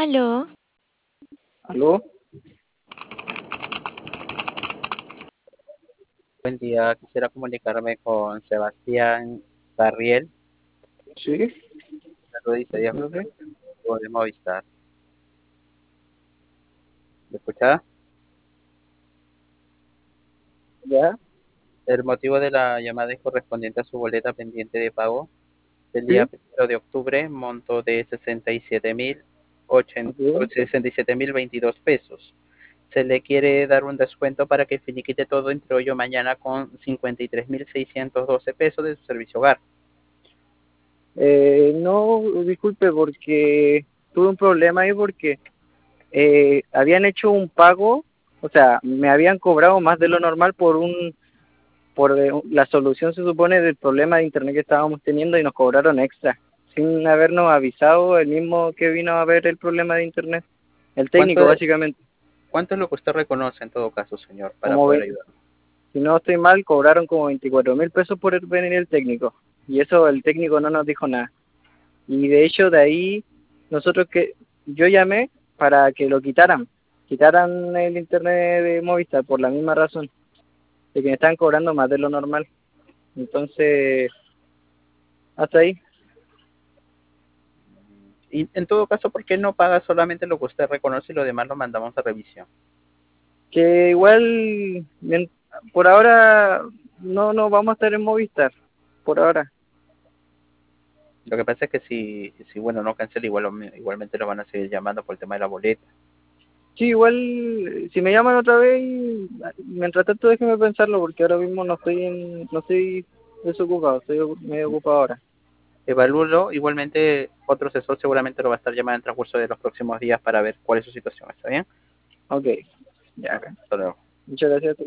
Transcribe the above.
Aló, ¿Aló? Buen día, quisiera comunicarme con Sebastián Carriel, Sí, lo dice Diego no sé. de Movistar. ¿Me escucha? ¿Ya? El motivo de la llamada es correspondiente a su boleta pendiente de pago del día Sí, 1 de octubre, monto de ok. 67.022 pesos. Se le quiere dar un descuento para que finiquite todo entre hoy o mañana con 53.612 pesos de su servicio hogar. No, disculpe, porque tuve un problema ahí porque habían hecho un pago, o sea, me habían cobrado más de lo normal por la solución, se supone, del problema de internet que estábamos teniendo y nos cobraron extra, sin habernos avisado el mismo que vino a ver el problema de internet, el ¿Cuánto, técnico básicamente. cuánto es lo que usted reconoce en todo caso, señor, para Como poder ve, ayudar? si no estoy mal, cobraron como 24.000 pesos por venir el técnico, y eso el técnico no nos dijo nada. Y de hecho de ahí nosotros que yo llamé para que lo quitaran el internet de Movistar por la misma razón, de que me están cobrando más de lo normal. Entonces, hasta ahí. Y en todo caso, ¿por qué no paga solamente lo que usted reconoce y lo demás lo mandamos a revisión? Que igual por ahora no vamos a estar en Movistar, por ahora. Lo que pasa es que si bueno, no cancela, igualmente lo van a seguir llamando por el tema de la boleta. Sí, igual si me llaman otra vez, mientras tanto déjeme pensarlo porque ahora mismo no estoy desocupado, estoy medio ocupado ahora. Evalúelo, igualmente otro asesor seguramente lo va a estar llamando en el transcurso de los próximos días para ver cuál es su situación. ¿Está bien? Ok, ya. Hasta luego. Muchas gracias.